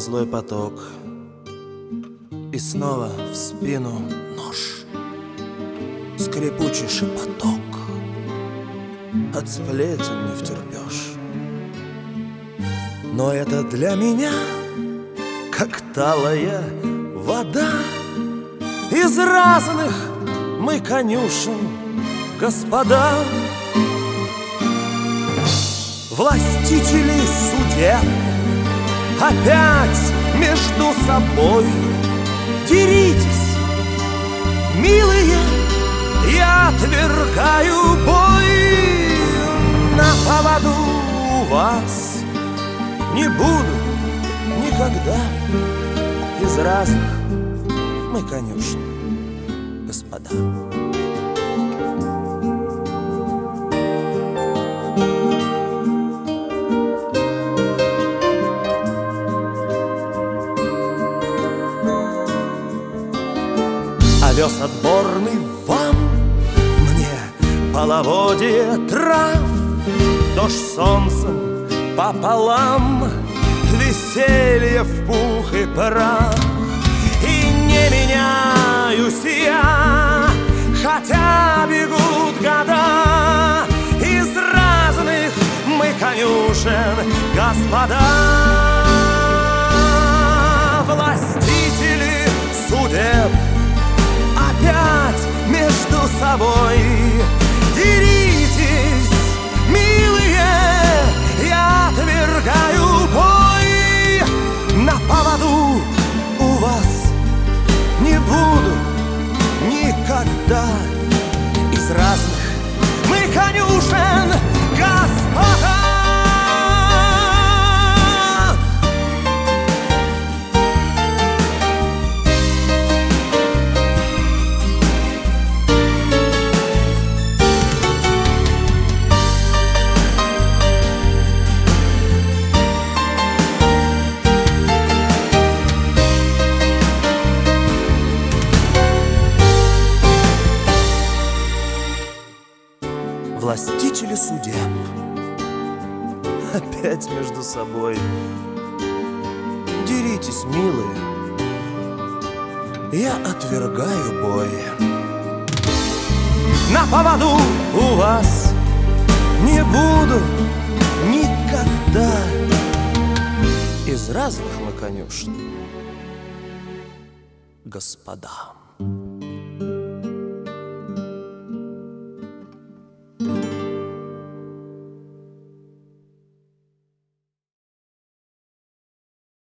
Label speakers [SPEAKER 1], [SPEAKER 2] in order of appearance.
[SPEAKER 1] злой поток, и снова в спину нож, скрипучий шепоток, от сплетен не втерпешь. Но это для меня как талая вода. Из разных мы конюшен, господа, властители судеб опять между собой деритесь, милые, я отвергаю бой. На поводу у вас не буду никогда. Из разных мы конюшен, господа. Овес отборный вам, мне половодье трав, дождь солнцем пополам, веселье в пух и прах. И не меняюсь я, хотя бегут года. Из разных мы конюшен, господа. Властители судеб опять между собой деритесь, милые, я отвергаю бой. На поводу у вас не буду никогда. Из разных мы конюшен, господа. Властители судеб опять между собой деритесь, милые, я отвергаю бой. На поводу у вас не буду никогда. Из разных мы конюшен, господа.